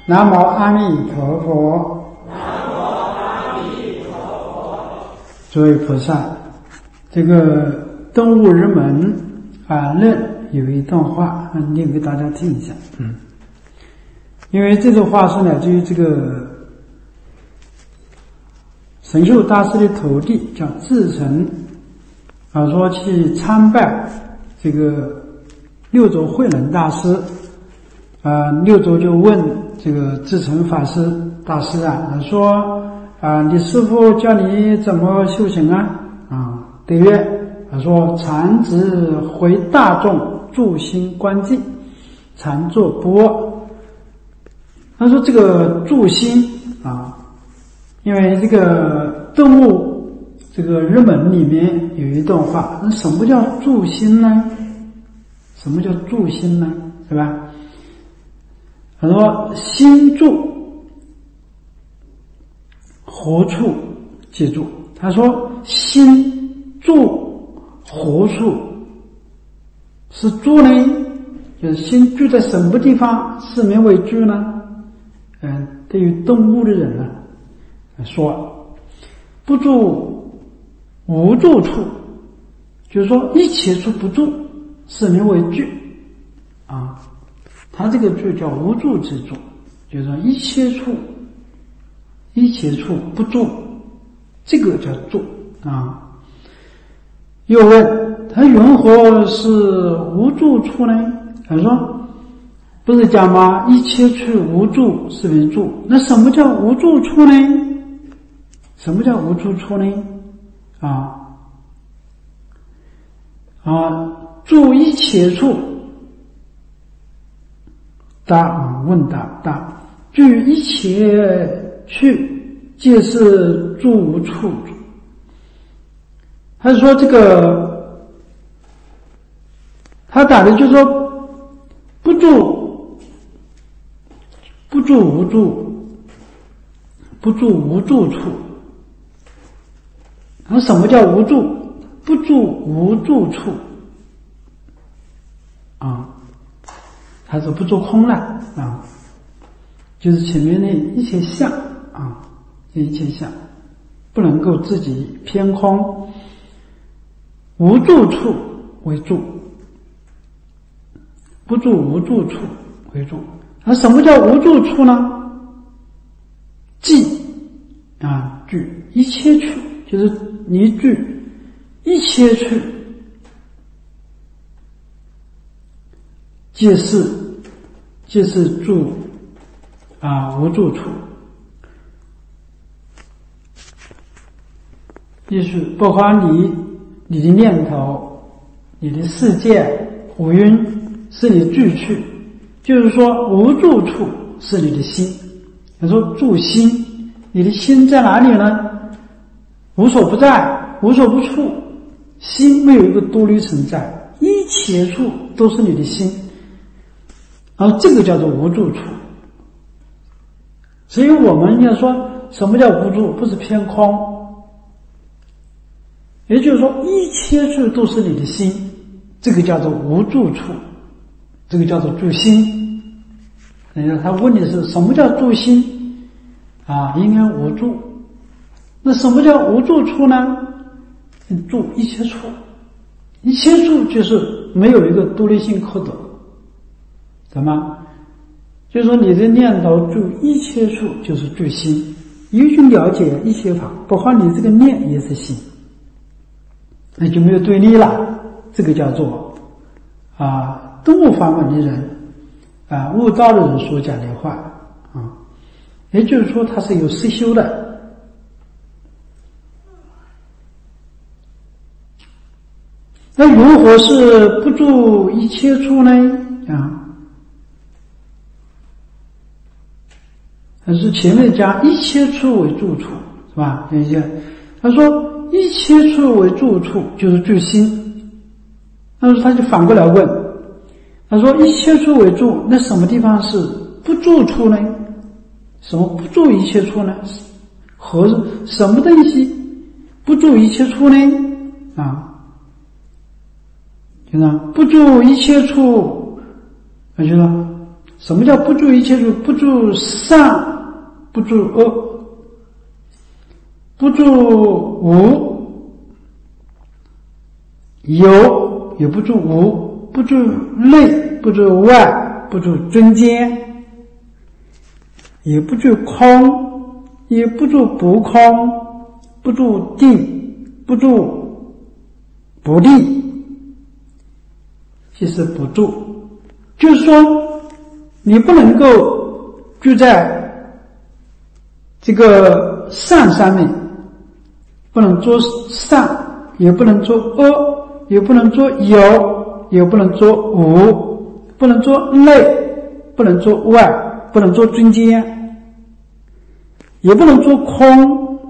南无阿弥陀佛。 南无阿弥陀佛。 诸位菩萨，这个动物入门论有一段话，念给大家听一下。因为这段话是来自于这个神秀大师的徒弟叫智澄说去参拜这个六祖慧能大师六祖就问这个智澄法师大师说你师父教你怎么修行对曰他说常直回大众助心观境常坐不卧。他说这个助心因为这个动物这个日本里面有一段话，那什么叫助心呢？什么叫助心呢？是吧？他说心住何处记住，他说心住何处是住呢？就是心住在什么地方是名为住呢？对于动物的人说不住无住处，就是说一切处不住是名为住他这个住叫无住之住，就是说一切处不住，这个叫住又问他云何是无住处呢？他说不是讲吗？一切处无住是为住，那什么叫无住处呢？什么叫无住处呢？住一切处，问答，居一切处，皆是住无处。他说这个，他打的就是说不住无住，不住无住处。那什么叫无住？不住无住处他说不住空了就是前面的一切相一切相不能够自己偏空，无住处为住，不住无住处为住。那什么叫无住处呢？即具一切处，就是你具一切处，皆是住无住处。意思包括你的念头，你的世界五蕴是你具处，就是说无住处是你的心。他说住心，你的心在哪里呢？无所不在，无所不处，心没有一个独立存在，一切处都是你的心，这个叫做无住处。所以我们要说什么叫无住，不是偏空，也就是说一切处都是你的心，这个叫做无住处，这个叫做住心。他问的是什么叫住心应该无住。那什么叫无住处呢？住一切处，一切处就是没有一个独立性可得，懂吗？就是说你的念头住一切处就是住心，因为去了解一切法，包括你这个念也是心，那就没有对立了。这个叫做动物法门的人悟道的人所讲的话也就是说他是有实修的。那如何是不住一切处呢？还是前面讲一切处为住处，是吧？他说一切处为住处就是住心。那他就反过来问，他说一切处为住，那什么地方是不住处呢？什么不住一切处呢？什么东西不住一切处呢？就是不住一切处，就是什么叫不住一切处？不住善，不住恶，不住无，有也不住无，不住内，不住外，不住中间，也不住空，也不住不空，不住定，不住不定，其实不住，就是说你不能够住在这个善上面，不能做善，也不能做恶，也不能做有，也不能做无，不能做内，不能做外，不能做中间，也不能做空，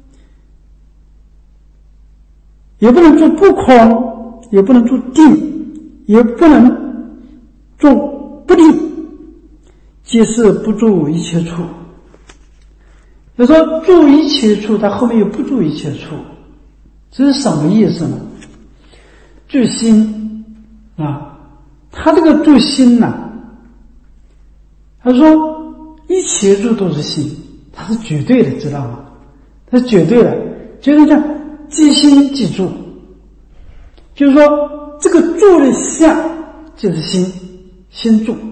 也不能做不空，也不能做定，也不能做不定，即是不住一切处。就说住一切处，它后面有不住一切处，这是什么意思呢？住心啊，他这个住心呢，他说一切处都是心，它是绝对的，知道吗？它是绝对的，就是这样，即心即住，就是说这个住的相就是心，心住。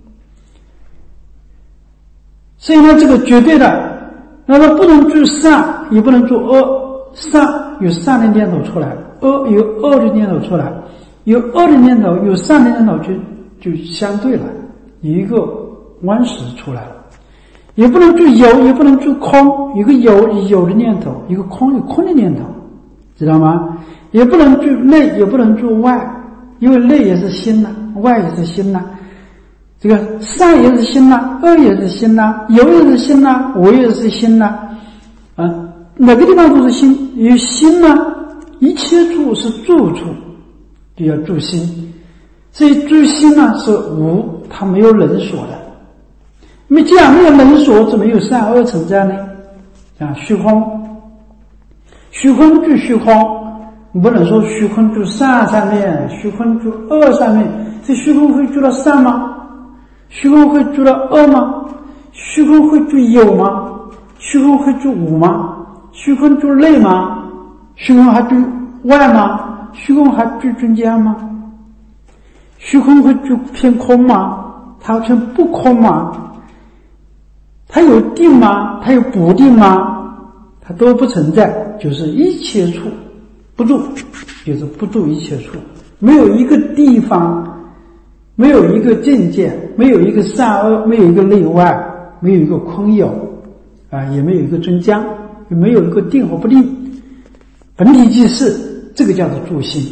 所以呢，这个绝对的，那么不能住善，也不能住恶。善有善的念头出来，恶有恶的念头出来，有恶的念头，有善的念头就相对了，有一个弯时出来了。也不能住有，也不能住空，一个有的念头，一个空有空的念头，知道吗？也不能住内，也不能住外，因为内也是心呐，外也是心呐。这个善也是心呐，恶也是心呐，有也是心呐，无也是心呐，哪个地方都是心，有心呢，一切处是住处，就要住心。所以住心呢是无，它没有能所的。因为既然没有能所，怎么有善恶存在呢？虚空，虚空住虚空，你不能说虚空住善上面，虚空住恶上面，这虚空会住到善吗？虚空会住到恶吗？虚空会住有吗？虚空会住无吗？虚空住内吗？虚空还住外吗？虚空还住中间吗？虚空会住偏空吗？它偏不空吗？它有定吗？它有不定吗？它都不存在，就是一切处不住，就是不住一切处，没有一个地方，没有一个境界，没有一个善恶，没有一个内外，没有一个空有也没有一个中间，也没有一个定或不定，本体即是，这个叫做住心。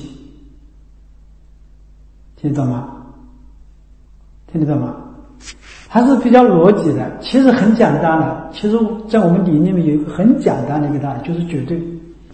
听得懂吗？听得懂吗？还是比较逻辑的，其实很简单的。其实在我们理念里面有一个很简单的一个道理，就是绝对。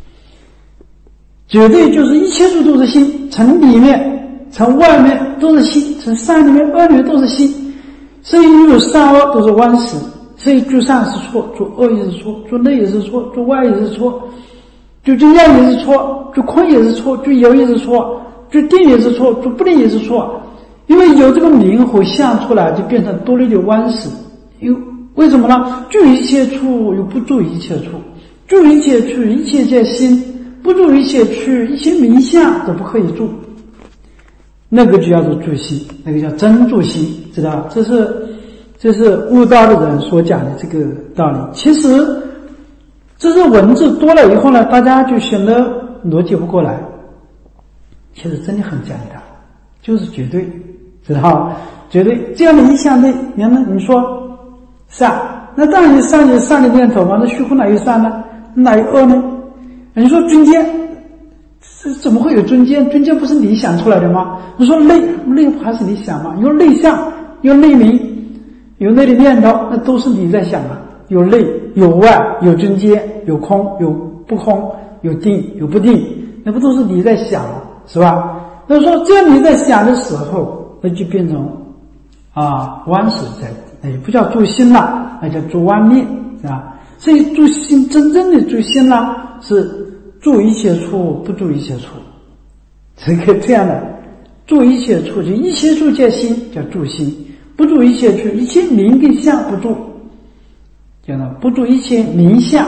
绝对就是一切处都是心，从里面从外面都是心，从善里面恶里面都是心。所以你有善恶都是弯时，所以做善是错，做恶也是错，做内也是错，做外也是错，做中间也是错，做空也是错，做有也是错，做定也是错，做不定也是错。因为有这个名和相出来，就变成多了一点弯时。为什么呢？住一切处又不住一切处，住一切处一切皆心，不住一切处一切名相都不可以住。那个就叫做住心，那个叫真住心，知道？这是悟道的人所讲的这个道理。其实这是文字多了以后呢，大家就显得逻辑不过来。其实真的很简单，就是绝对，知道？绝对这样的一项内，你说善，那当然有善的念头嘛，那虚空哪有善呢？哪有恶呢？你说中间，怎么会有中间？中间不是你想出来的吗？你说内不还是你想吗？有内相，有内名，有内的念头，那都是你在想啊。有内有外，有中间，有空有不空，有定有不定，那不都是你在想，是吧？那说这样你在想的时候，那就变成弯时在，那也不叫住心了，那叫住弯念，是吧？所以住心，真正的住心呢，是住一切处不住一切处，这样的住一切处，就一切处皆心，叫住心； 不住一切去，一切名跟相不住，叫做不住一切名相，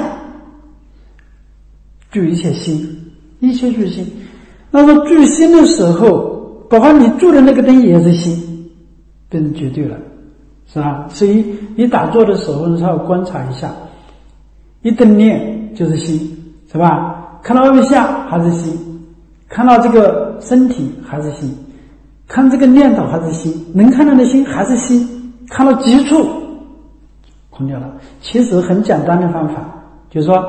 住一切心，一切住心。那么住心的时候，包括你住的那个灯也是心，变成绝对了，是吧？所以你打坐的时候，你稍微观察一下，一灯念就是心，是吧？看到外面相还是心，看到这个身体还是心，看这个念头还是心，能看到的心还是心，看到极处空掉了。其实很简单的方法，就是说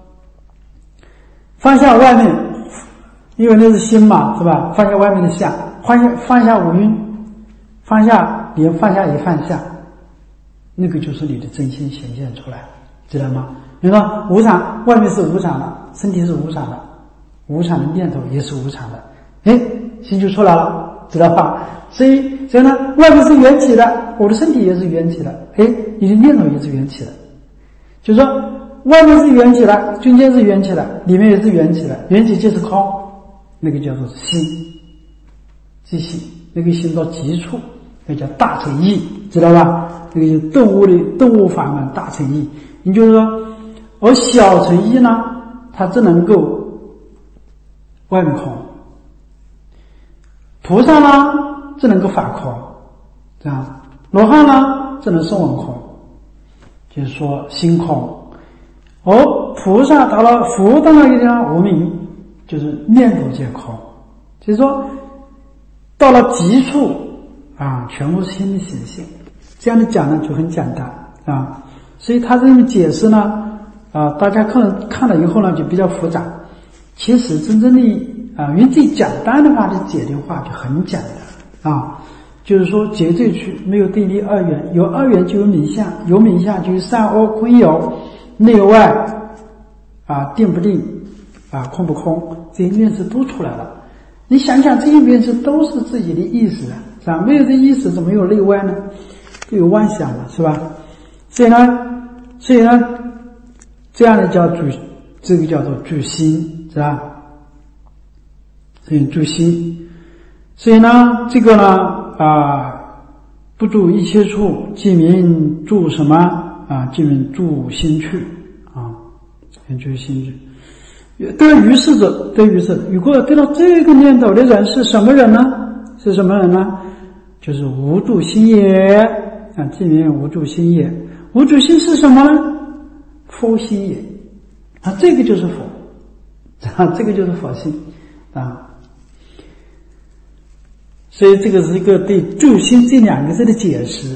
放下外面，因为那是心嘛，是吧？放下外面的相，放下五蕴，放下一放下，那个就是你的真心显现出来，知道吗？你说无常，外面是无常的，身体是无常的，无常的念头也是无常的，心就出来了，知道吧？所以呢，外面是缘起的，我的身体也是缘起的，你的念头也是缘起的，就是说外面是缘起的，中间是缘起的，里面也是缘起的，缘起即是空，那个叫做心，即心，那个心到极处，那叫大乘意，知道吧？那个就是动物法门大乘意。也就是说，而小乘意呢，它只能够外面空，菩萨呢只能够法空，这样罗汉呢只能声闻空，就是说心空。而菩萨到了佛到那个地方无明，就是念头皆空，就是说到了极处全部是心的显现。这样的讲呢就很简单所以他这种解释呢大家看了以后呢就比较复杂。其实真正的用最简单的话去解的话就很简单就是说绝对去没有对立二元，有二元就有名相，有名相就有善恶空有内外定不定空不空，这些面质都出来了。你想想这些面质都是自己的意识是吧？没有这意识怎么有内外呢？都有妄想了，是吧？所以呢这样的这个叫做住心，是吧？所以住心，所以呢这个呢不住一切处，即名住什么即名住心去住心去。得于是者，如果得到这个念头的人是什么人呢？就是无住心也即名无住心也。无住心是什么呢？佛心也这个就是佛这个就是佛性所以这个是一个对住心这两个字的解释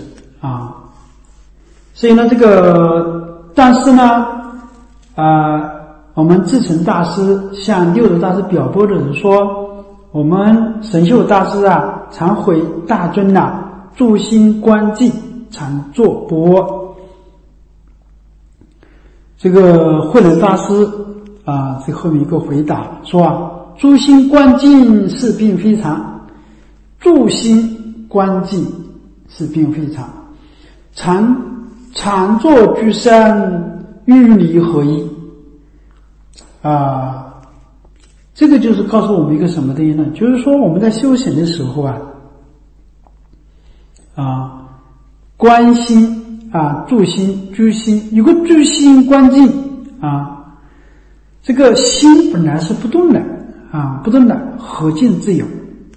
所以呢但是呢我们智成大师向六祖大师表播的人说，我们神秀大师常回大尊住心观境，常作播。这个慧能大师这后面一个回答说住心观境是并非常，住心观境是并非常，常作居山，与离合一这个就是告诉我们一个什么东西呢？就是说我们在修行的时候观心住心居心，有个住心观境这个心本来是不动的不动的，何境自有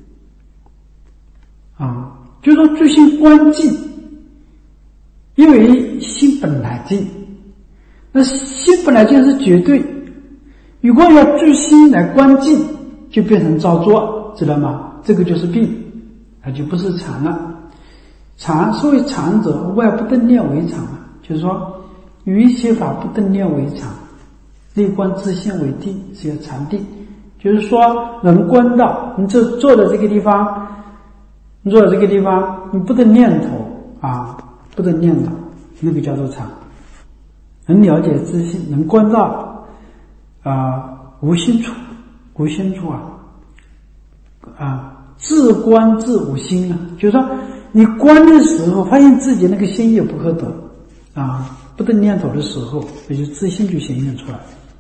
就是说住心观境，因为心本来静，那心本来静是绝对，如果要住心来观境，就变成造作，知道吗？这个就是病，它就不是常了。常，所谓常者，外不登念为常就是说于一切法不登念为常，内观自性为定，是个常定。就是说能观到你坐的这个地方，你不得念头不得念头，那个叫做常。能了解自性，能观到无心处自观自无心就是说你观的时候发现自己那个心也不可得不得念头的时候，也就自性就显现出来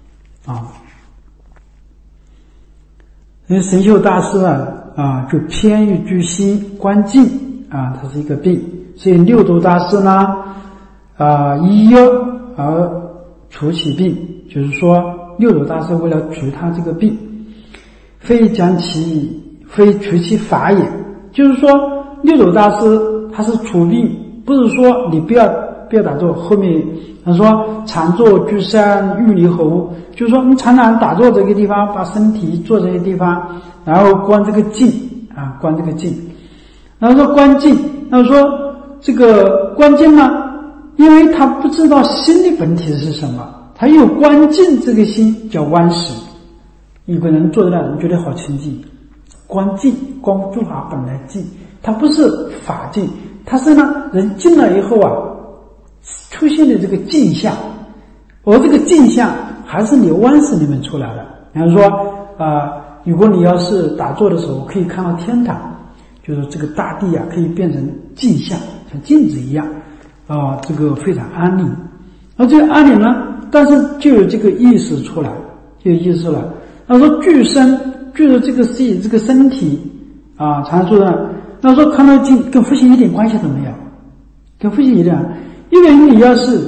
因为神秀大师就偏于居心观境它是一个病所以六祖大师呢，医药而除其病，就是说六祖大师为了除他这个病，非除其法也，就是说六祖大师他是除病，不是说你不要打坐，后面他说常坐居山欲离喉，就是说你常常打坐这个地方，把身体坐这些地方，然后观这个境啊，观这个境。然后说观境，然后说这个观境呢，因为他不知道心的本体是什么，他有观境这个心叫观识。一个人坐在那人觉得好清净，观境，观诸法本来净，它不是法境，它是呢人静了以后啊，出现的这个镜像，而这个镜像还是你观识里面出来的。比方说如果你要是打坐的时候可以看到天堂，就是这个大地啊可以变成镜像，像镜子一样这个非常安宁。而这个安宁呢，但是就有这个意识出来，他说具身，具的这个是这个身体常说的，他说看到镜跟复习一点关系都没有，跟复习一点，因为你要是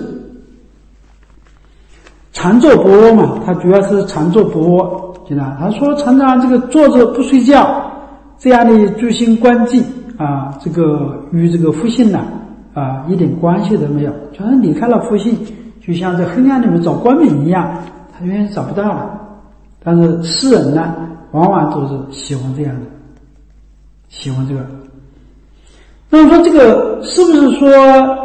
常坐不卧嘛，他主要是常坐不卧，知道？他说常常这个坐着不睡觉，这样的居心观境这个与这个复性呢一点关系都没有，就是离开了复性，就像在黑暗里面找光明一样，他永远找不到了。但是世人呢，往往都是喜欢这样的，喜欢这个。那么说这个是不是说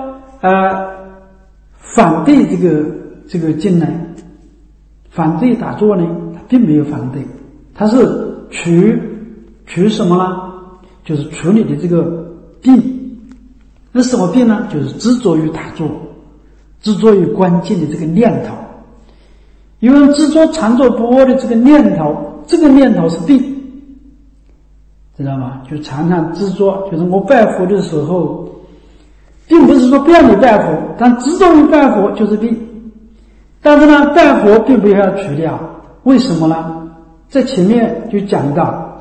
反对这个境呢？反对打坐呢？他并没有反对，他是除什么呢？就是处理的这个病。那什么病呢？就是执着于打坐，执着于观境的这个念头。因为执着常坐不卧的这个念头，这个念头是病，知道吗？就常常执着，就是我拜佛的时候，并不是说不要你拜佛，但执着于拜佛就是病。但是呢，拜佛并不要除掉，为什么呢？在前面就讲到，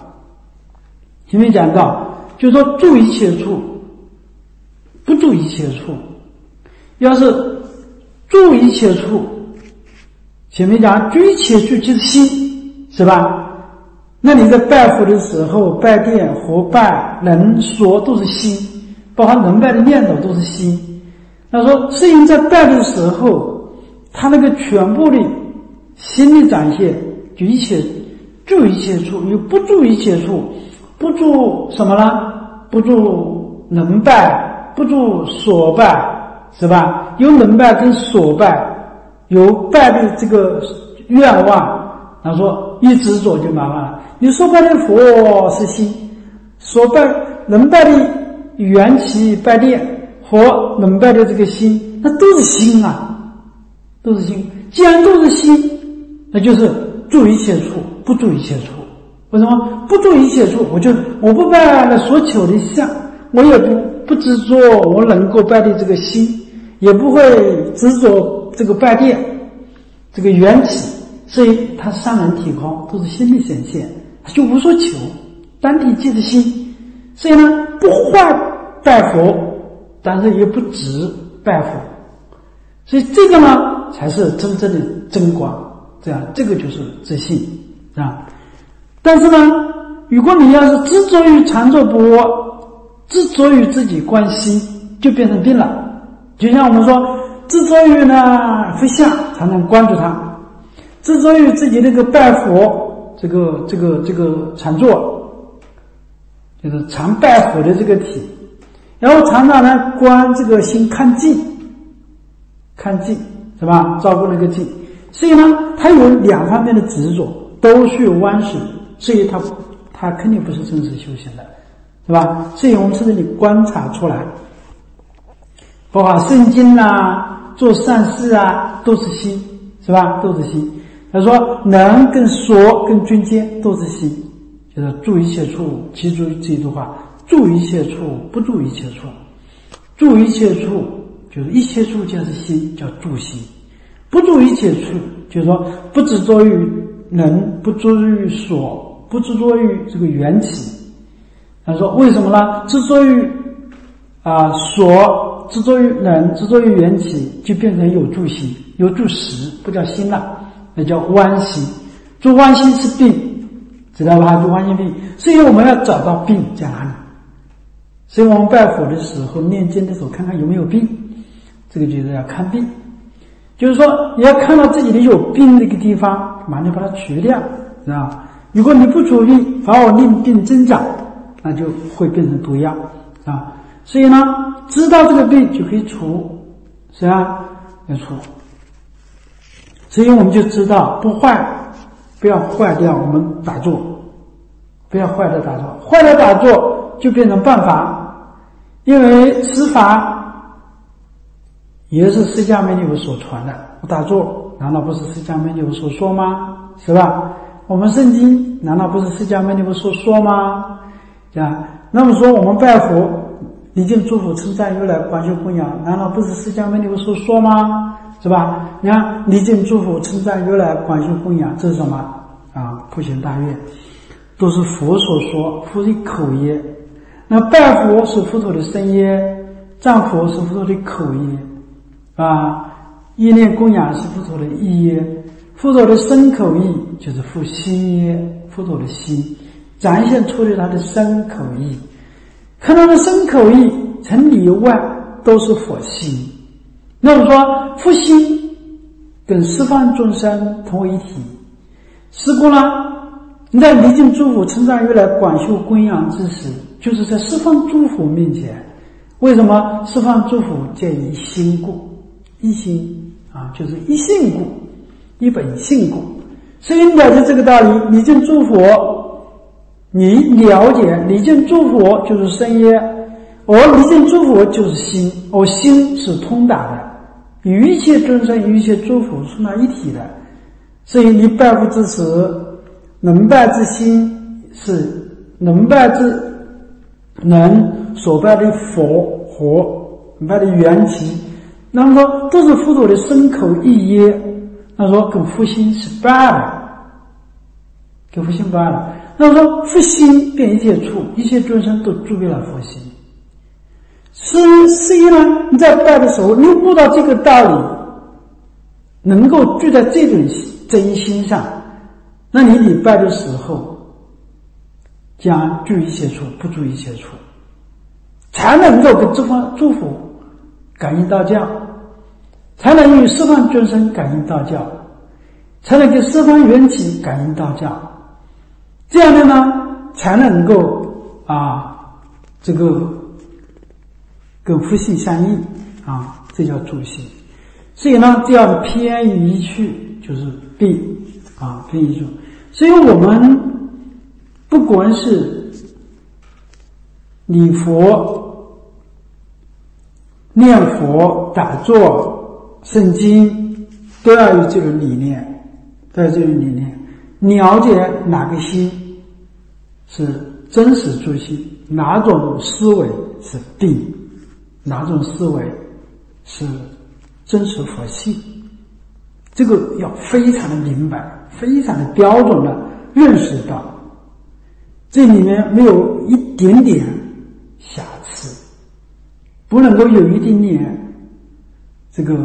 就是说住一切处，不住一切处。要是住一切处，前面讲居一切处就是心，是吧？那你在拜佛的时候，拜殿、活拜、能说都是心，包括能拜的念头都是心。那说摄影在拜的时候，他那个全部的心的展现，就一切住一切处，又不住一切处，不住什么呢？不住能拜，不住所拜，是吧？有能拜跟所拜，有拜的这个愿望，他说一执着就麻烦了。你所拜的佛是心，所拜能拜的缘起拜殿和能拜的这个心，那都是心啊，都是心。既然都是心，那就是住一切处，不住一切处。为什么不住一切处？我不拜了所求的相，我也不执着我能够拜的这个心，也不会执着这个拜殿这个缘起，所以它三人体空，都是心的显现，它就无所求，单体即是心。所以呢，不坏拜佛，但是也不执拜佛，所以这个呢才是真正的真光，这样这个就是自信啊。但是呢，如果你要是执着于常坐不卧，执着于自己观心，就变成病了。就像我们说，执着于呢佛像，才能关注它；执着于自己那个拜佛，这个常坐，就是常拜佛的这个体，然后常常呢观这个心看境，是吧？照顾那个境。所以呢，它有两方面的执着，都需要弯曲。所以他肯定不是真实修行的，是吧？所以我们从这里观察出来，包括圣经做善事都是心，是吧？都是心。他说能跟说跟均间都是心，就是住一切处，记住这一句话：住一切处，不住一切处。住一切处就是一切处就是心，叫住心；不住一切处，就是说不执着于能，不执着于所，不执着于这个缘起。他说为什么呢？执着于所执着于能，执着于缘起，就变成有住心，有住识，不叫心了，那叫弯心。住弯心是病，知道吧？住弯心病，所以我们要找到病在哪里。所以我们拜佛的时候，念经的时候，看看有没有病，这个就是要看病。就是说，你要看到自己的有病那个地方，马上把它除掉，知道吧？如果你不除病，反而令病增长，那就会变成毒药啊。所以呢，知道这个病就可以除，是吧？要除。所以我们就知道不坏，不要坏掉我们打坐，不要坏掉打坐，坏掉打坐就变成办法，因为此法也是释迦牟尼佛所传的。打坐难道不是释迦牟尼佛所说吗？是吧？我们圣经难道不是释迦牟尼佛所说吗？那么说我们拜佛礼敬诸佛称赞如来广修供养，难道不是释迦牟尼佛所说吗？是吧？你看礼敬诸佛称赞如来广修供养，这是什么啊？普贤大愿都是佛所说，佛的口业。那拜佛是佛陀的身业，赞佛是佛陀的口业意念供养是佛陀的意业，佛陀的身口意就是佛心业，佛陀的心展现出了他的身口意。看他的身口意从里外都是佛心。那么说佛心跟十方众生同为一体，是故呢，你在礼敬诸佛称赞如来广修供养之时，就是在十方诸佛面前。为什么十方诸佛见一心故？一心就是一性故，一本性故。所以你了解这个道理，礼敬诸佛，你了解礼敬诸佛就是身业，礼敬诸佛就是心，心是通达的，与一切众生与一切诸佛是那一体的。所以你拜佛之时，能拜之心是能拜之能所拜的佛拜的缘起，那么说都是佛陀的身口意业，那说跟佛心是拜的，跟佛心拜的。那么说佛心遍一切处，一切众生都具备了佛心。所以呢，你在拜的时候，你悟到这个道理，能够聚在这种真心上，那你礼拜的时候将具一切处，不住一切处，才能够跟十方诸佛感应道教，才能与十方众生感应道教，才能跟十方缘起感应道教。这样的呢，才能够这个跟佛性相应这叫助心。所以呢，这样偏于一去就是病偏移处。所以我们不管是礼佛、念佛、打坐、诵经，都要有这种理念，了解哪个心是真实助心，哪种思维是病，哪种思维是真实佛性，这个要非常的明白，非常的标准的认识到，这里面没有一点点瑕疵，不能够有一点点这个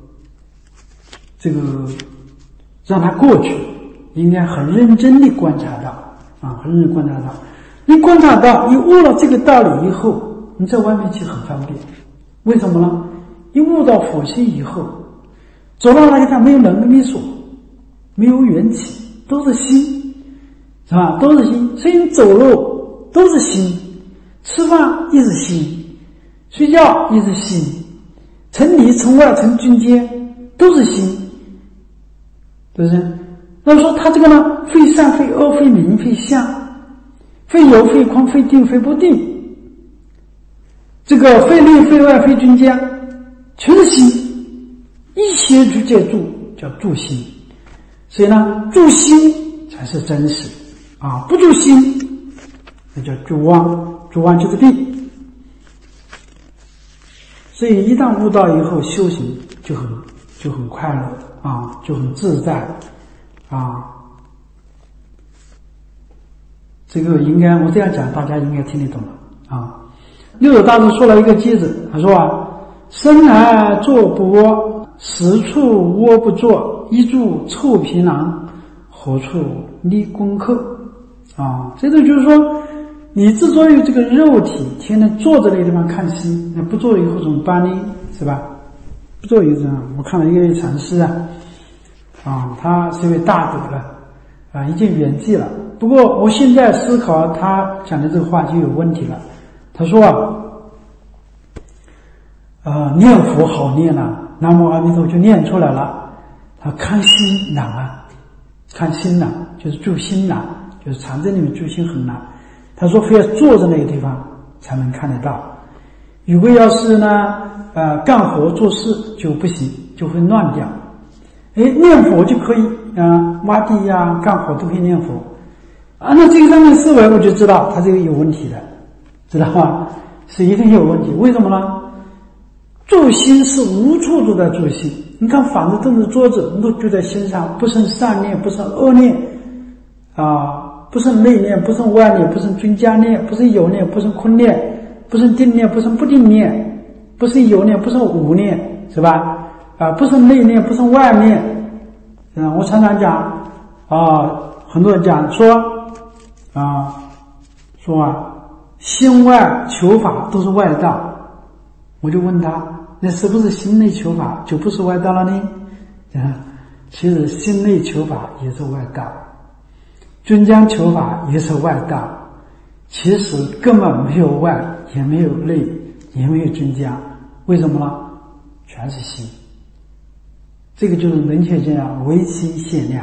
让它过去，应该很认真地观察到很认真观察到。你观察到，你悟了这个道理以后，你在外面去很方便。为什么呢？你悟到佛性以后，走到那个地方没有能没所，没有缘起，都是心，是吧？都是心。所以你走路都是心，吃饭也是心，睡觉也是心，城里城外城军间都是心，对不对？那么说他这个呢，非善非恶非明非相，非有非空非定非不定，这个非内非外非军家，全是心，一切去借助叫助心。所以呢，助心才是真实不助心那叫助妄，助妄就是病。所以一旦悟道以后，修行就很快乐就很自在这个应该我这样讲大家应该听得懂了六祖大师说了一个偈子，他说啊，生来坐不窝，十处窝不坐，一住臭皮囊，何处立功课啊？这个就是说，你之所以这个肉体天天坐在那个地方看心，那不坐以后怎么办呢？是吧？不坐以后怎么办？我看了一位禅师他是一位大德了已经圆寂了。不过我现在思考他讲的这个话就有问题了。他说念佛好念南无阿弥陀就念出来了。他看心难看心难，就是住心难，就是禅宗里面住心很难。他说非要坐在那个地方才能看得到。如果要是呢干活做事就不行，就会乱掉。念佛就可以挖地干活都可以念佛那这个上面思维我就知道他这个有问题的，知道吗？是一定有问题。为什么呢？住心是无处都在住心。你看房子凳子桌子都住在心上，不生善念，不生恶念不生内念，不生外念，不生均加念，不生有念，不生空念，不生定念，不生不定念，不生有念，不生无念，是吧？不生内念，不生外念。我常常讲很多人讲说心外求法都是外道。我就问他，那是不是心内求法就不是外道了呢？其实心内求法也是外道，均将求法也是外道，其实根本没有外，也没有内，也没有均将。为什么呢？全是心。这个就是人学讲唯心限量，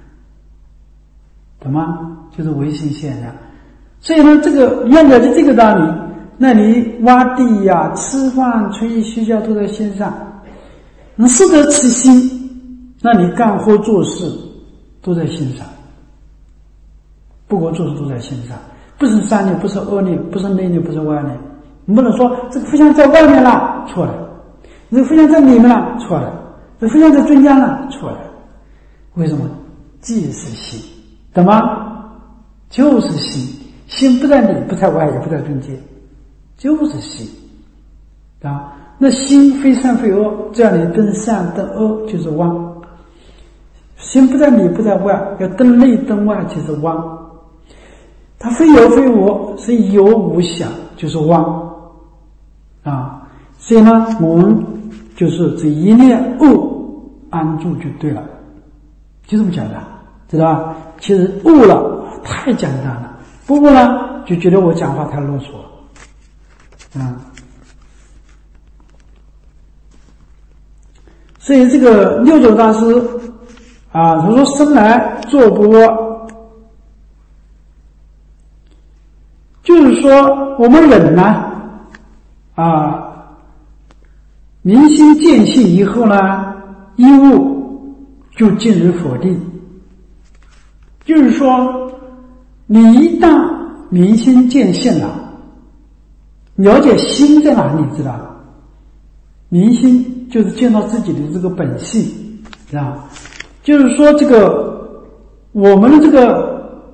懂吗？就是唯心限量。所以呢，这个要了解这个道理，那你挖地吃饭吹衣睡觉都在心上，你适得其心，那你干活做事都在心上，不过做事都在心上，不是善念，不是恶念，不是内念，不是外念。你不能说这个非常在外面了，错了；这个非常在里面了，错了；这个非常在中间了，错了。为什么？即是心，懂吗？就是心，心不在里，不在外，也不在中间，就是心那心非善非恶，这样你登善登恶就是妄。心不在里不在外，要登内登外就是妄。它非有非无，是有无想就是妄所以呢，我们就是这一念悟安住就对了，就这么简单，知道吧？其实悟了太简单了，不悟呢就觉得我讲话太啰嗦所以这个六祖大师他说生来坐不窝，就是说我们人呢明心见性以后呢，一悟就进入佛地。就是说你一旦明心见性了，了解心在哪里，知道吧？明心就是见到自己的这个本性，知道吧？就是说这个我们的这个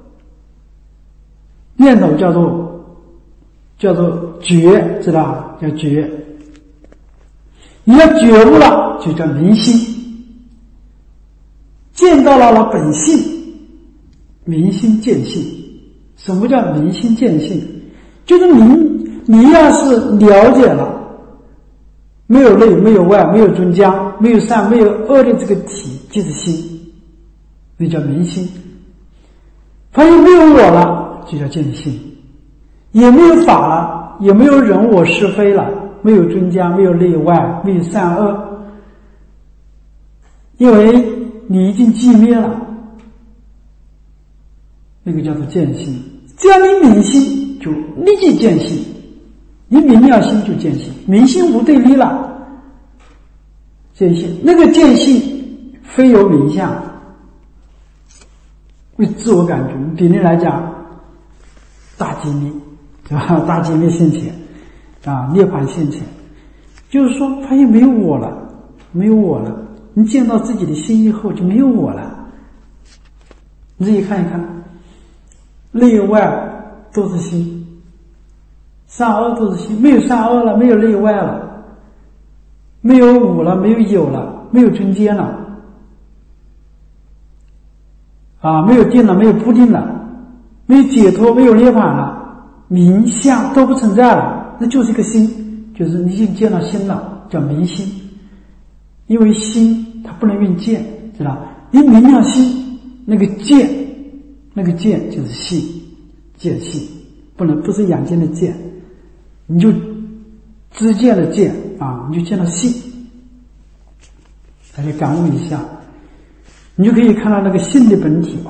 念头叫做觉，知道吧？叫觉。你要觉悟了就叫明心，见到了本性，明心见性。什么叫明心见性？就是你要是了解了没有内没有外没有中间没有善没有恶的这个体就是心，那叫明心。发现没有我了就叫见性，也没有法了，也没有人我是非了，没有中间没有内外没有善恶，因为你已经寂灭了，那个叫做见性。只要你明心就立即见性，你明了心就见性，明心无对立了，见性。那个见性非有名相，为自我感觉比例来讲大机密，对吧？大机密现前涅槃现前，就是说发现没有我了，没有我了。你见到自己的心以后就没有我了。你自己看一看，内外都是心， 善恶都是心，没有善恶了，没有内外了，没有我了，没有有了，没有中间了，没有定了，没有不定了，没有解脱，没有涅槃了，名相都不存在了，那就是一个心，就是你已经见到心了，叫明心。因为心它不能用见，知道？你明了心，那个见就是性，见性，不是眼睛的见，你就知见的见你就见到性，大家感悟一下，你就可以看到那个性的本体，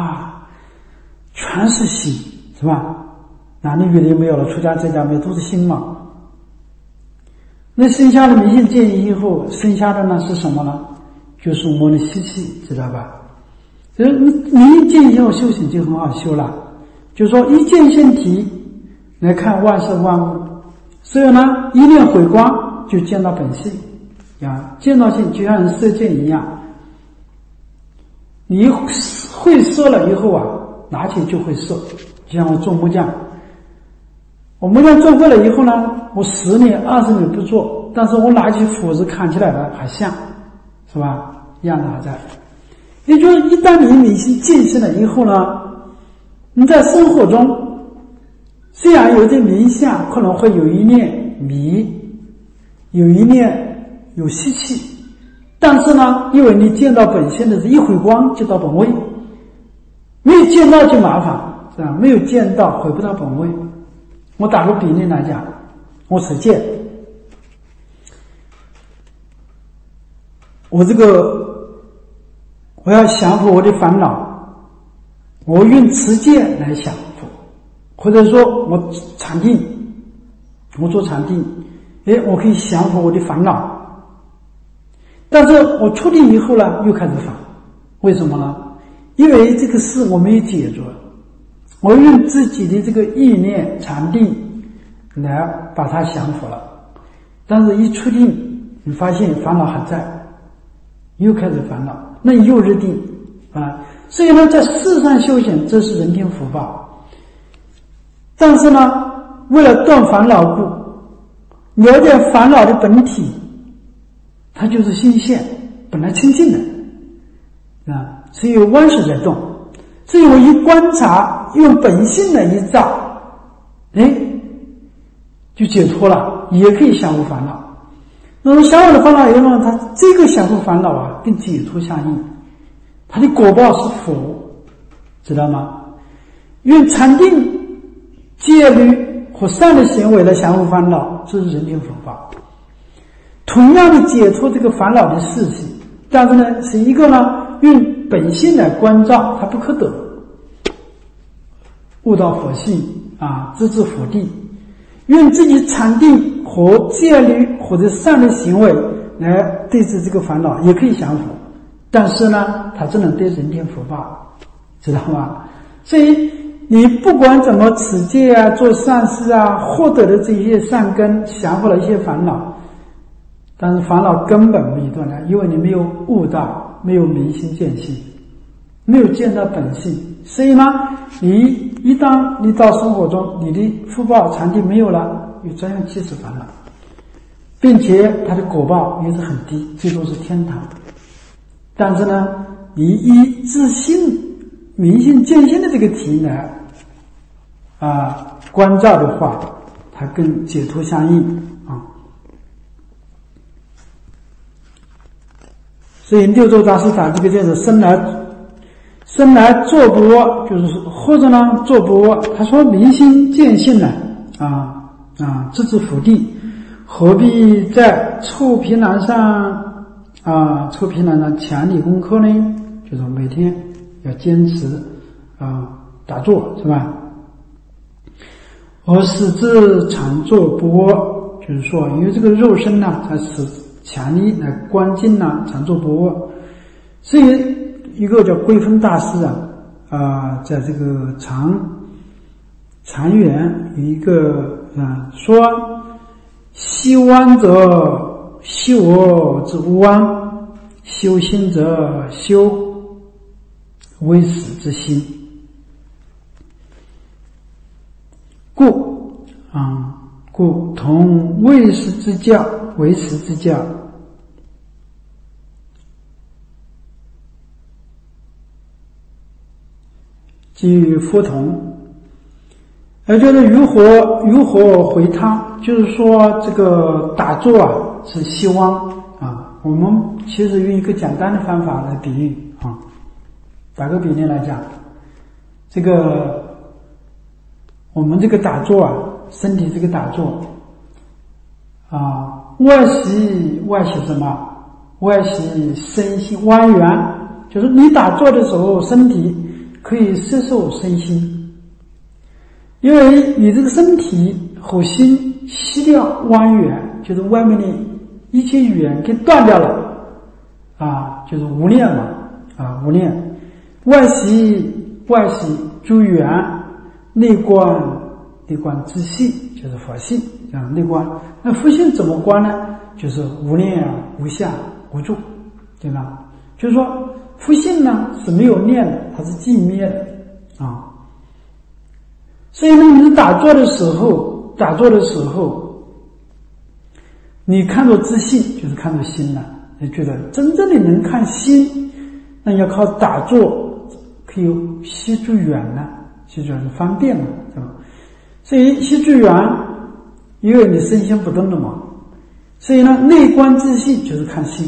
全是心，是吧？男的女的没有了，出家在家没有，都是心嘛。那剩下的明心见性以后，剩下的呢是什么呢？就是我们的习气，知道吧？所以你一见以后修行就很好修了，就是说一见性体来看万事万物，所以呢一念回光就见到本性见到性就像射箭一样，你会射了以后拿起就会射，就像我做木匠，我木匠做会了以后呢，我10年20年不做，但是我拿起斧子砍起来了还像，是吧？样子还在。也就是一旦你明心见性了以后呢，你在生活中虽然有点名相，可能会有一念迷，有一念有习气，但是呢因为你见到本性的一回光就到本位，没有见到就麻烦，是吧？没有见到回不到本位。我打个比例来讲，我持戒，我要降服我的烦恼，我用持戒来降服，或者说我禅定，我做禅定，我可以降服我的烦恼。但是我出定以后呢，又开始烦，为什么呢？因为这个事我没有解决，我用自己的这个意念禅定来把它降服了，但是一出定，你发现烦恼还在，又开始烦恼，那你又入定所以呢在世上修行，这是人天福报。但是呢为了断烦恼故，了解烦恼的本体，它就是心现，本来清净的所以万事在动，所以我一观察，用本性的一照，就解脱了，也可以降服烦恼。那么降服了烦恼以后呢，它这个降服烦恼跟解脱相应，它的果报是福，知道吗？用禅定、戒律和善的行为来降服烦恼，这是人天福报。同样的解脱这个烦恼的事情，但是呢是一个呢用本性来关照，它不可得，悟到佛性直至佛地，用自己禅定和戒律或者善的行为来对治这个烦恼，也可以降服，但是呢它只能得人天福报，知道吗？所以你不管怎么持戒做善事获得的这些善根，降服了一些烦恼，但是烦恼根本没有断来，因为你没有悟到，没有明心见性，没有见到本性。所以呢一旦你到生活中，你的福报禅定没有了，有照样继续烦恼，并且它的果报也是很低，最多是天堂。但是呢你以自信明心见性的这个体来关照的话，它跟解脱相应所以六祖大师讲这个叫做生来做不恶，就是或者呢做不恶，他说明心见性呢直至福地，何必在臭皮囊上强力功课呢？就是每天要坚持打坐，是吧？而使之常做不恶，就是说因为这个肉身才使强力来观境常做不恶。所以一个叫归分大师在这个禅园有一个说，希弯者希我之无弯，修心者修微死之心。故故同为师之教为师之教，即与夫同。就是如何回他，就是说这个打坐是希望我们其实用一个简单的方法来比喻打个比例来讲，这个我们这个打坐身体这个打坐外习什么？外习身心弯圆，就是你打坐的时候，身体可以摄受身心。因为你这个身体和心息掉弯圆，就是外面的一切语言给断掉了就是无念嘛无念。外习诸缘，内观自性，就是佛性内观。那佛性怎么观呢？就是无念无相无住，对吧？就是说佛性呢是没有念的，它是寂灭的所以呢，你打坐的时候，你看着自性，就是看着心了。你觉得真正的能看心，那要靠打坐，可以息诸缘呢，息诸缘方便嘛，对吧？所以息诸缘，因为你身心不动的嘛，所以呢，内观自性就是看心。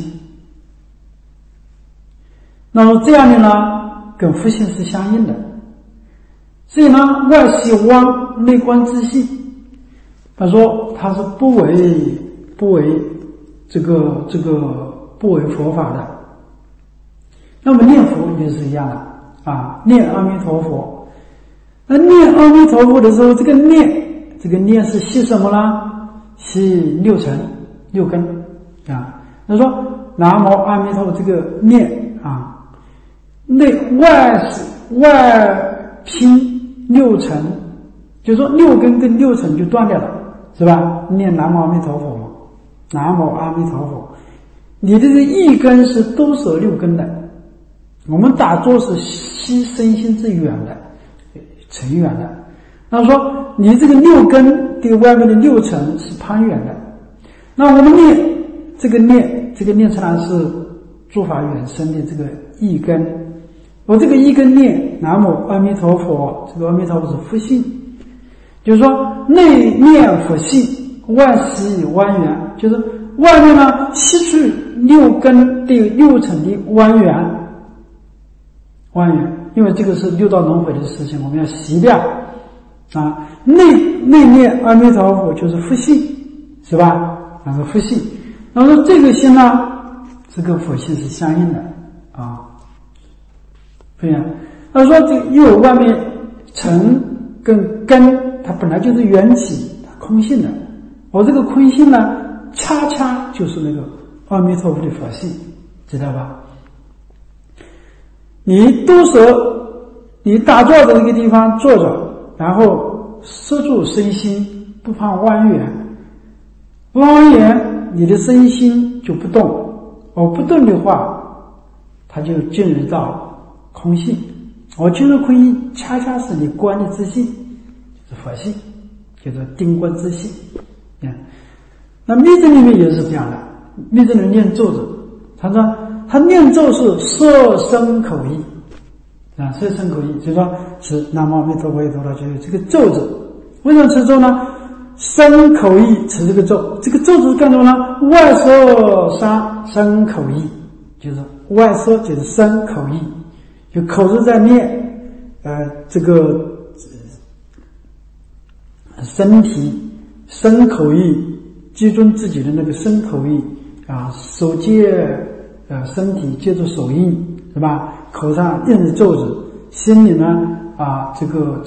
那么这样的呢，跟佛性是相应的。所以呢，外习妄，内观自性。他说他是不为这个不为佛法的。那么念佛也是一样的念阿弥陀佛。那念阿弥陀佛的时候，这个念是系什么呢？系六尘六根他说南无阿弥陀佛这个念内外拼六尘，就是说六根跟六尘就断掉了，是吧？念南无阿弥陀佛嘛，南无阿弥陀佛。你的这一根是都舍六根的，我们打坐是吸身心之缘的，尘缘的。那说你这个六根对外面的六尘是攀缘的，那我们念这个念出来是诸法缘生的这个一根。我这个一根念南无阿弥陀佛，这个阿弥陀佛是佛性，就是说内念佛性，外习弯缘，就是外面呢吸去六根对六尘的弯缘，因为这个是六道轮回的事情，我们要习掉内念阿弥陀佛就是佛性，是吧？那是佛性。那么这个心呢，这个佛性是相应的对呀，他说这因为外面尘跟根，它本来就是缘起，它空性的。我这个空性呢，恰恰就是那个阿弥陀佛的佛性，知道吧？你打坐在这个地方坐着，然后摄住身心，不怕弯缘，你的身心就不动，而不动的话，它就进入到空性。我进入空性，恰恰是你观的自性，就是佛性，叫做定观自性。那密宗里面也是这样的，密宗里念咒子，他说他念咒是摄身口意摄身口意，就是说是南无阿弥陀佛就是这个咒子。为什么持咒呢？身口意持这个咒，这个咒子干什么呢？外摄身口意，就是外摄就是身口意，就口子在念这个身体身口意，集中自己的那个身口意手借身体借助手印，是吧？口上印着咒子，心里呢这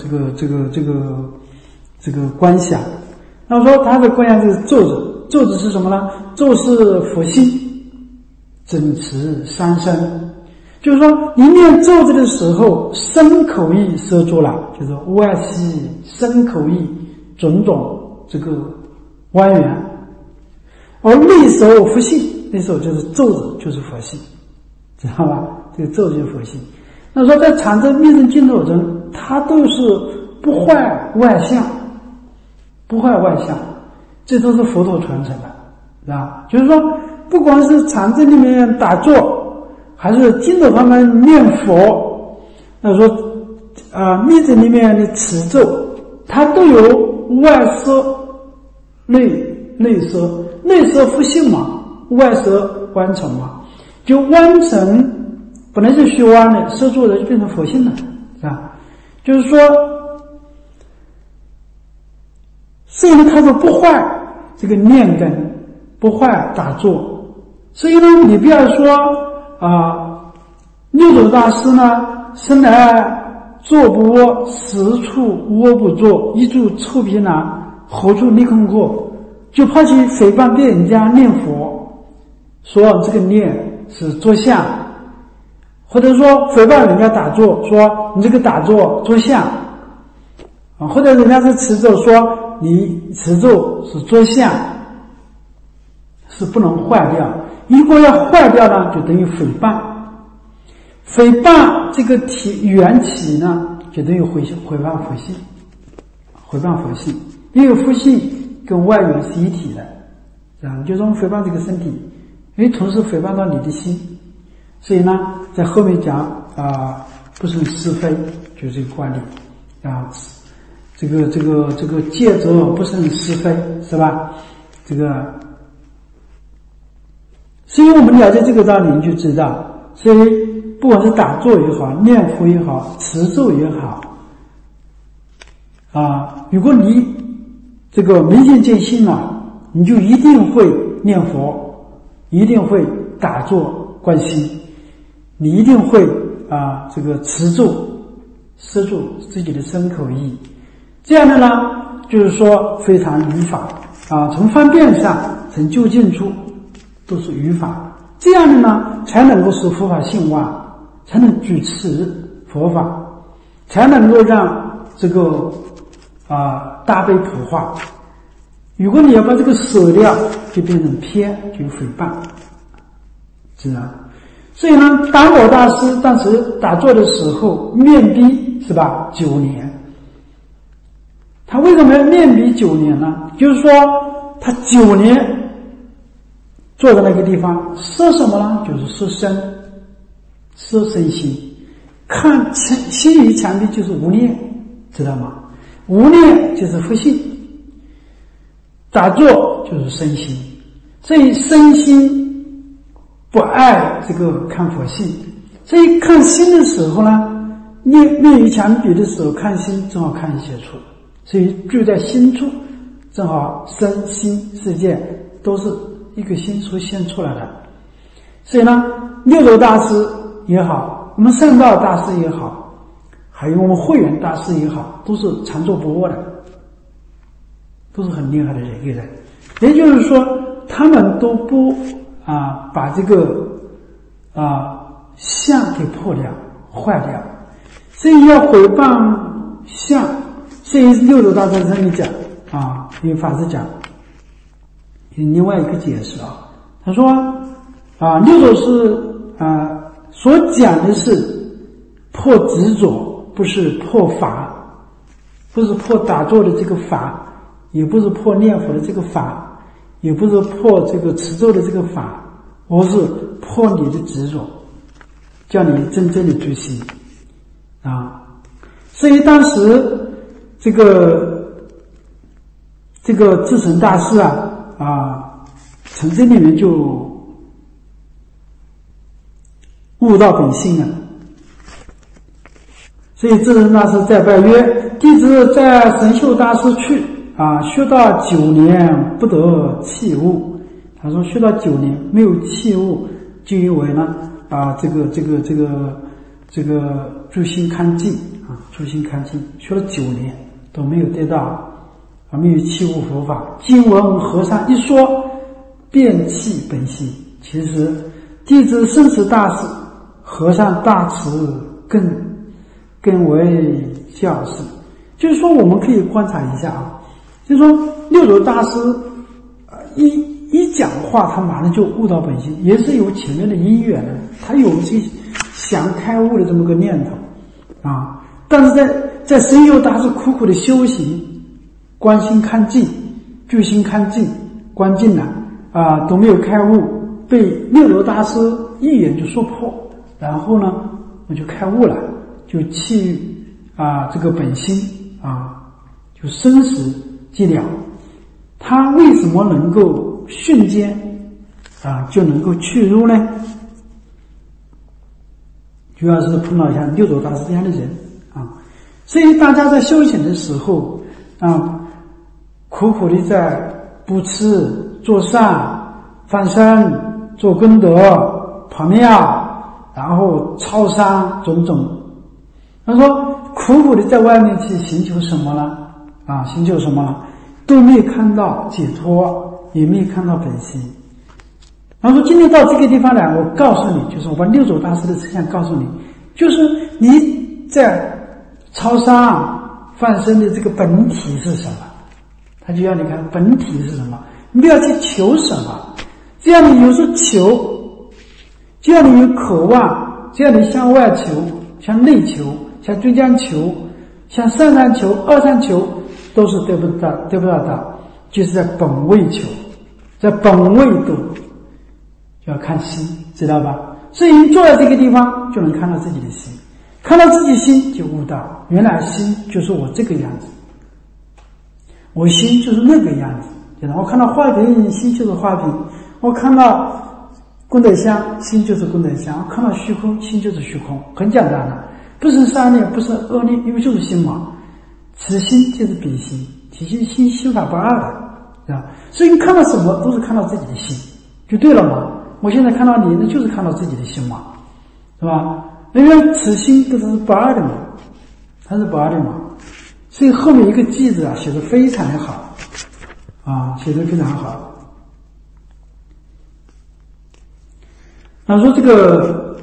个观想。那么说他的观想这个咒子，咒子是什么呢？咒是佛性，整持三身。就是说你念咒子的时候，身口意摄住了，就是外系身口意种种这个弯缘，而内守佛性，内守就是咒子就是佛性，知道吧？这个咒就是佛性。那说在禅宗密宗净土中，它都是不坏外相， 不坏外相，这都是佛陀传承的，啊，就是说，不光是禅宗里面打坐，还是经典方面念佛，说密宗里面的持咒，它都有外摄、内摄，内摄复性嘛，外摄弯成嘛，就弯成本来是虚弯的，摄住了就变成佛性了，是吧？就是说，所以呢，他说不坏这个念根，不坏打坐。所以呢，你不要说六祖大师呢，生来坐不卧，十处卧不坐，一柱臭皮囊，何处立空过，就跑去诽谤别人家念佛，说这个念是坐相，或者说诽谤人家打坐，说你这个打坐坐相，或者人家是持咒，说你持咒是坐相，是不能坏掉。如果要坏掉呢，就等于诽谤。诽谤这个缘起呢，就等于毁谤佛性。毁谤佛性，因为佛性跟外缘是一体的，啊，就说诽谤这个身体，因为同时诽谤到你的心。所以呢，在后面讲不生是非，就是这个观点啊。这个戒则不生是非，是吧？这个，所以我们了解这个道理，你就知道，所以不管是打坐也好，念佛也好，持咒也好，如果你这个明心见性了，你就一定会念佛，一定会打坐观心，你一定会这个持咒摄住自己的身口意。这样的呢，就是说非常语法从方便上，从究竟处都是语法。这样的呢，才能够使佛法兴旺，才能举持佛法，才能够让这个大悲普化。如果你要把这个舍掉，就变成偏，就诽谤，是吧？所以呢，达摩大师当时打坐的时候面壁，是吧？9年。他为什么要面壁9年呢？就是说他9年坐在那个地方，摄什么呢？就是摄身，摄身心。看心于墙壁就是无念，知道吗？无念就是佛性，打坐就是身心。所以身心不爱这个看佛性，所以看心的时候呢，面于墙壁的时候看心，正好看一切处。所以聚在心处，正好身心世界都是一个心所现出来的。所以呢，六祖大师也好，我们圣道大师也好，还有我们慧远大师也好，都是常坐不卧的，都是很厉害的一个人。也就是说，他们都不把这个相给破掉、坏掉，所以要毁谤相。所以六祖大师上面讲因为法师讲有另外一个解释他说六祖是所讲的是破执着，不是破法，不是破打坐的这个法，也不是破念佛的这个法，也不是破这个持咒的这个法，而是破你的执着，叫你真正的觉醒所以当时这个智诚大师从这里面就悟到本性了。所以智诚大师在拜曰：弟子在神秀大师去学到9年不得弃物。他说学到9年没有弃物，就因为呢这个住心康净住心康净，学了9年都没有得到没有弃物佛法。今闻和尚一说，便弃本性。其实弟子生死大事，和尚大慈更为教示。就是说我们可以观察一下就是说六祖大师一讲话，他马上就悟到本性，也是有前面的因缘的，他有这想开悟的这么个念头但是在神秀大师苦苦的修行观心看境，聚心看境，观境了都没有开悟，被六祖大师一眼就说破，然后呢我就开悟了，就弃这个本心就生死寂了。他为什么能够瞬间就能够去入呢？主要是碰到像六祖大师这样的人所以大家在修行的时候苦苦的在布施、做善、放生、做功德、跑庙，然后超商种种。他说苦苦的在外面去寻求什么了寻求什么了，都没有看到解脱，也没有看到本心。然后说今天到这个地方来，我告诉你，就是我把六祖大师的思想告诉你，就是你在超商放生的这个本体是什么？他就要你看本体是什么，你不要去求什么，只要你有所求，只要你有渴望，只要你向外求，向内求，向中间求，向上上求、二上求，都是得不到的，就是在本位求，在本位度就要看心，知道吧？所以你坐在这个地方就能看到自己的心，看到自己心就悟到，原来心就是我这个样子，我心就是那个样子。我看到花瓶，心就是花瓶；我看到功德箱，心就是功德箱；我看到虚空，心就是虚空。很简单的，不是善念，不是恶念，因为就是心嘛。此心就是彼心，其心心法不二的，所以你看到什么都是看到自己的心，就对了嘛。我现在看到你，那就是看到自己的心嘛，是吧？因为此心都是不二的嘛，它是不二的嘛。所以后面一个句子写得非常的好写得非常好。那说这个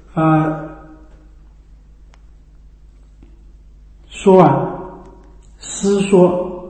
师说，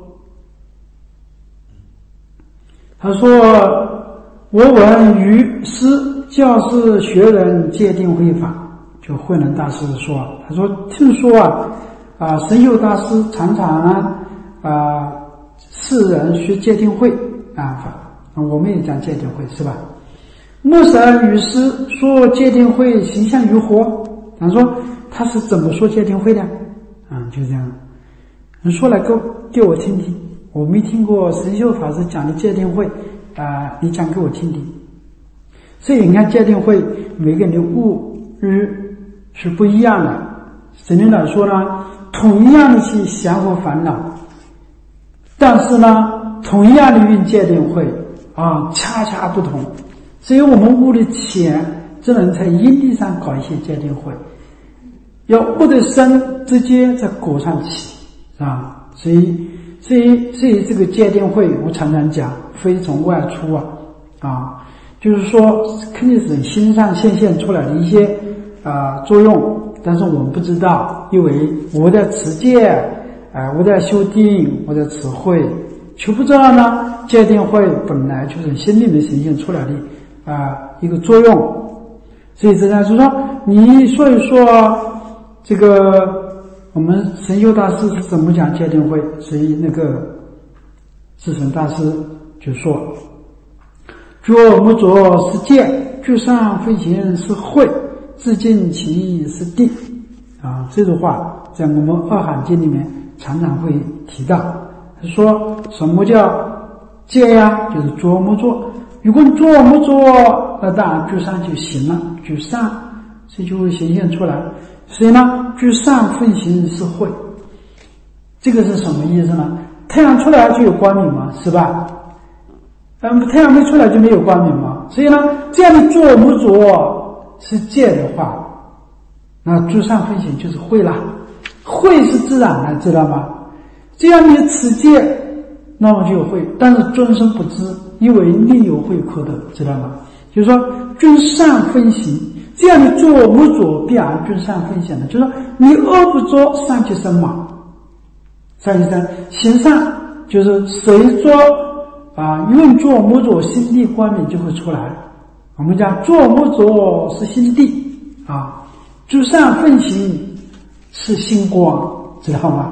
他说我闻于师教示学人戒定慧法，就慧能大师说，他说听说神秀大师常常世人学戒定慧我们也讲戒定慧是吧？木神与师说戒定慧形象如何？他说他是怎么说戒定慧的？就这样，你说来给我听听，我没听过神秀法师讲的戒定慧你讲给我听听。所以你看戒定慧每个人的悟日是不一样的。怎样来说呢？同样的去降伏烦恼，但是呢同样的运戒定慧恰恰不同。所以我们悟的浅，只能在因地上搞一些戒定慧，要悟的深，直接在果上起所以这个戒定慧我常常讲非从外出就是说肯定是心上现出来的一些作用，但是我们不知道，因为我在持戒我在修定，我在持慧，却不知道呢戒定慧本来就是心里面呈现出来的一个作用。所以这样就说你说一说这个我们神秀大师是怎么讲戒定慧。所以那个智神大师就说作无着是戒，居上飞行是慧，自尽其意是定这句话在我们二含经里面常常会提到。他说什么叫戒呀？就是作无着。如果你作无着，那当然居上就行了，居上所以就会显现出来。所以呢居上飞行是慧，这个是什么意思呢？太阳出来就有光明嘛，是吧？太阳没出来就没有光明嘛。所以呢这样的作无着是戒的话，那居上飞行就是慧啦。慧是自然的，知道吗？这样你持戒，那么就有慧，但是终身不知，因为另有慧可得，知道吗？就是说居上飞行，这样你作无着必然居上飞行的，就是说你恶不着上即生嘛，上即生行善，就是谁做用作无着心地光明就会出来。我们讲作无着是心地居上飞行是心光，知道吗？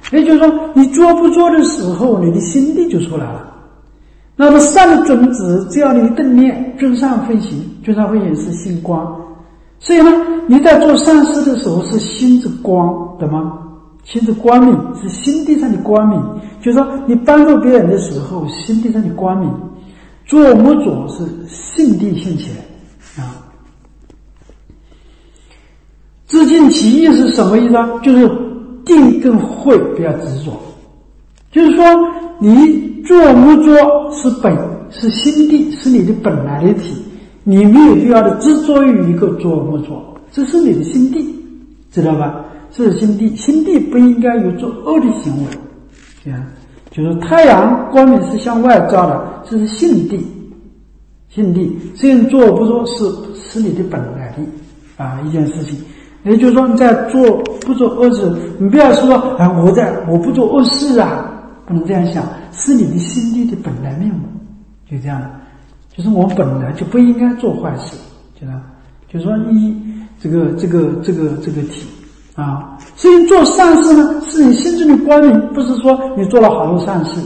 也就是说，你做不做的时候，你的心地就出来了。那么善的种子，只要你一顿念，均善分行，均善分行是心光。所以呢，你在做善事的时候是心之光，懂吗？心之光明是心地上的光明，就是说你帮助别人的时候，心地上的光明。做不做是性地现前啊。自尽其意是什么意思呢？就是定跟慧不要执着，就是说你做不做是心地，是你的本来的体，你没有必要的执着于一个做不做，这是你的心地，知道吧？这是心地，心地不应该有做恶的行为啊。就是太阳光明是向外照的，这是性地，性地。这样做不做是你的本来的啊一件事情。也就是说，你在做不做恶事，你不要说啊，我不做恶事啊，不能这样想，是你的心地的本来面目，就这样的。就是我本来就不应该做坏事，就是说这个体啊。所以做善事呢，是你心中的光明，不是说你做了好多善事。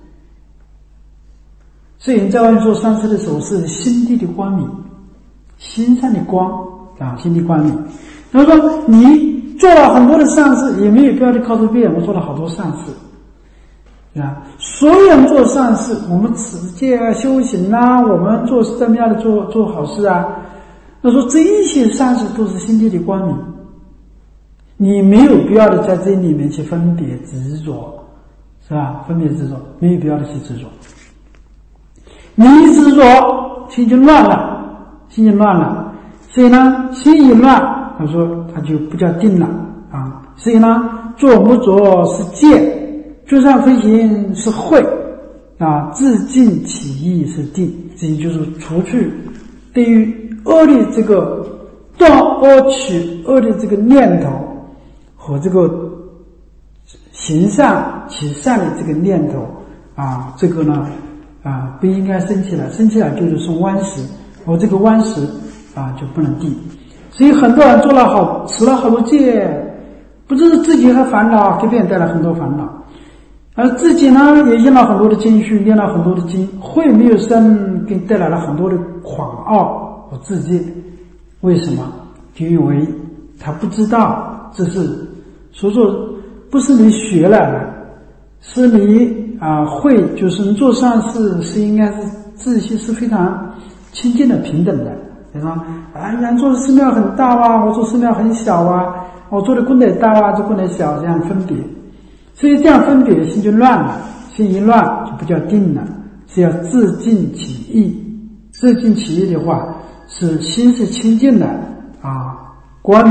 所以你在外面做善事的时候，是心地的光明，心上的光啊，心地光明。他说你做了很多的善事，也没有必要去告诉别人我做了好多善事啊。所有人做善事，我们持戒啊、修行啊，我们做怎么样的做好事啊，他说这一些善事都是心地的光明，你没有必要的在这里面去分别执着，是吧？分别执着，没有必要的去执着。你一执着，心就乱了，所以呢，心一乱，他说他就不叫定了啊。所以呢，做不做是戒，均善分行是慧啊，自尽其意是定。这就是除去对于恶的这个断恶取恶的这个念头和这个行善起善的这个念头啊，这个呢啊不应该生起来，生起来就是送顽石，我这个顽石啊就不能定。所以很多人持了好多戒，不只是自己还烦恼，给别人带来很多烦恼，而自己呢也念了很多的经序，念了很多的经，慧没有生，给带来了很多的狂傲和自戒。为什么？就因为他不知道这是所以说不是你学来的，是你慧，就是你做善事是应该是自信是非常清净的平等的。比如说人做的寺庙很大啊，我做寺庙很小啊，我做的功德大啊，做功德小，这样分别。所以这样分别心就乱了，心一乱就不叫定了，是要自尽其意。自尽其意的话，是心是清净的啊，光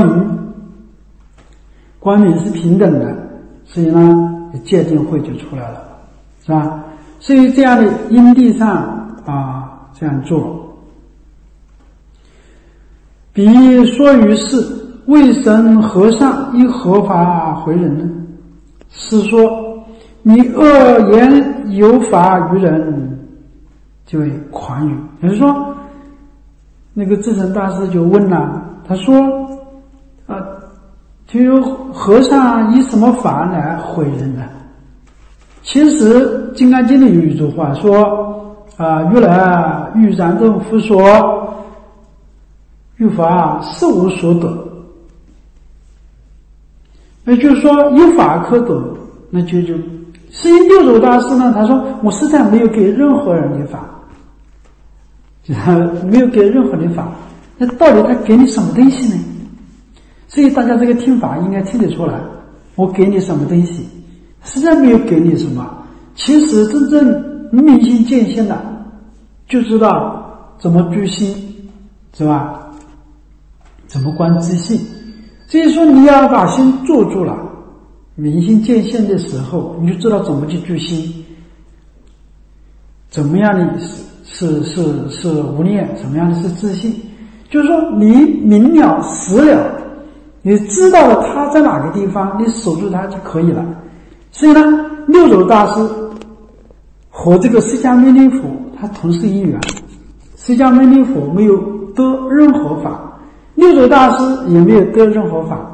明是平等的，所以呢戒定慧就出来了，是吧？所以这样的因地上啊这样做。比说于世，为神和尚依何法回人呢？是说你恶言有法于人，就为狂语。也就是说，那个智诚大师就问了，他说就有和尚以什么法来毁人呢？其实《金刚经》里有一句话说如来欲然正佛说，欲法实无所得。也就是说有法可得，那就释因六祖大师呢，他说我实在没有给任何人的法，没有给任何的法，那到底他给你什么东西呢？所以大家这个听法应该听得出来，我给你什么东西，实在没有给你什么。其实真正明心见性了，就知道怎么居心，是吧？怎么观自性。所以说你要把心做住了，明心见性的时候，你就知道怎么去居心，怎么样的是无念，怎么样的是自性。就是说你明了实了，你知道了他在哪个地方，你守住他就可以了。所以呢，六祖大师和这个释迦牟尼佛他同是一缘，释迦牟尼佛没有得任何法，六祖大师也没有得任何法，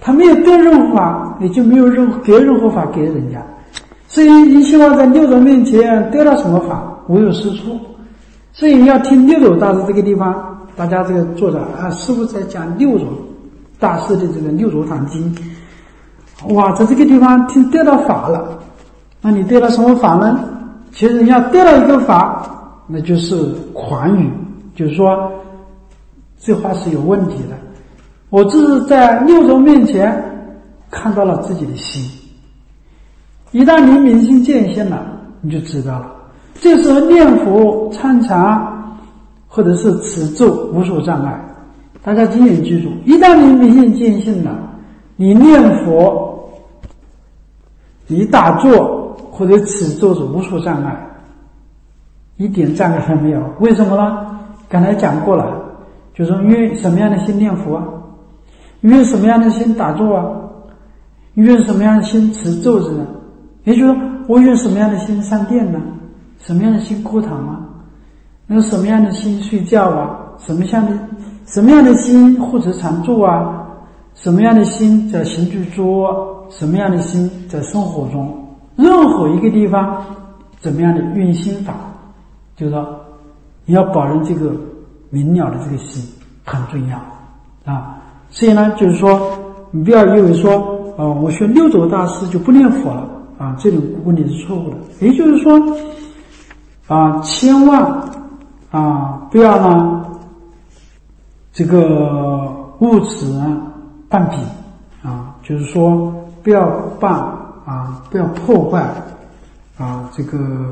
他没有得任何法，也就没有给任何法给人家。所以你希望在六祖面前得到什么法，无有是处。所以你要听六祖大师这个地方，大家这个作者师父在讲六祖大师的这个《六祖坛经》。哇，在这个地方听得到法了，那你得到什么法呢？其实你要得到一个法，那就是诳语，就是说这话是有问题的。我只是在六祖面前看到了自己的心，一旦你明心见性了，你就知道了。这时候念佛参禅或者是持咒无所障碍。大家紧紧记住，一旦你明心见性了，你念佛你打坐或者持咒是无所障碍，一点障碍都没有。为什么呢？刚才讲过了，就是因为什么样的心念佛啊，因为什么样的心打坐啊，因为什么样的心持咒子呢？也就是说，我用什么样的心上殿呢？什么样的心哭堂啊？那什么样的心睡觉啊？什么样的心护持常住啊？什么样的心在行住坐？什么样的心在生活中？任何一个地方怎么样的运心法，就是说你要保证这个明了的这个心很重要啊。所以呢，就是说你不要以为说我学六祖大师就不念佛了啊，这种观点是错误的。也就是说千万不要呢这个误持半品就是说不要不要破坏这个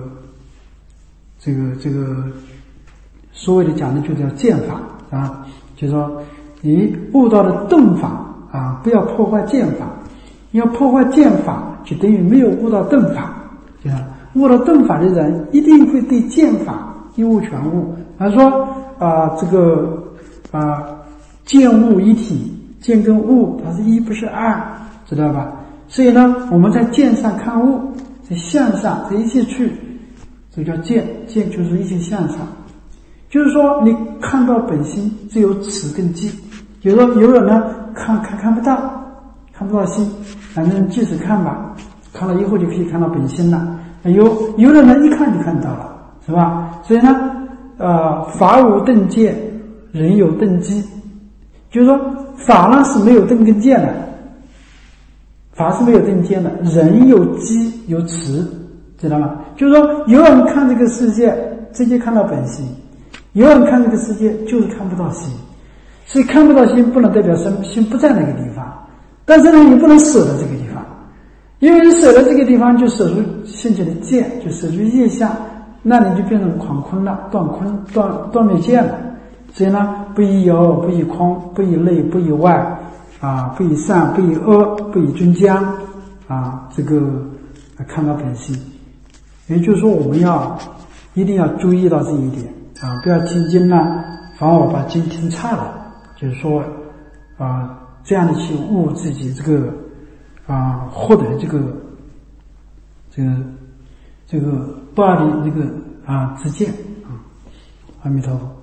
所谓的讲的就叫见法就是说你悟到了正法不要破坏见法。你要破坏见法，就等于没有悟到正法。悟到正法的人一定会对见法一悟全悟。他说见悟一体，见跟悟它是一不是二，知道吧？所以呢，我们在见上看悟，在相上在一切去，这叫见。见就是一切相上，就是说你看到本心只有此跟寂。就是说有人呢看不到心，反正即使看吧，看了以后就可以看到本心了。有人呢一看就看到了，是吧？所以呢法无正见，人有正机。就是说法呢是没有正跟见的，法是没有正见的，人有机有持，知道吗？就是说有人看这个世界直接看到本心，有人看这个世界就是看不到心。所以看不到心不能代表心不在那个地方，但是呢你不能舍了这个地方，因为你舍了这个地方就舍出现前的见，就舍出业相，那你就变成诳空了，断灭见了。所以呢，不以有，不以空，不以内，不以外不以善，不以恶，不以均将这个看到本心。也就是说我们一定要注意到这一点不要听经呢反而把经听差了，就是说这样的去悟自己这个获得这个不二的这个知见阿弥陀佛。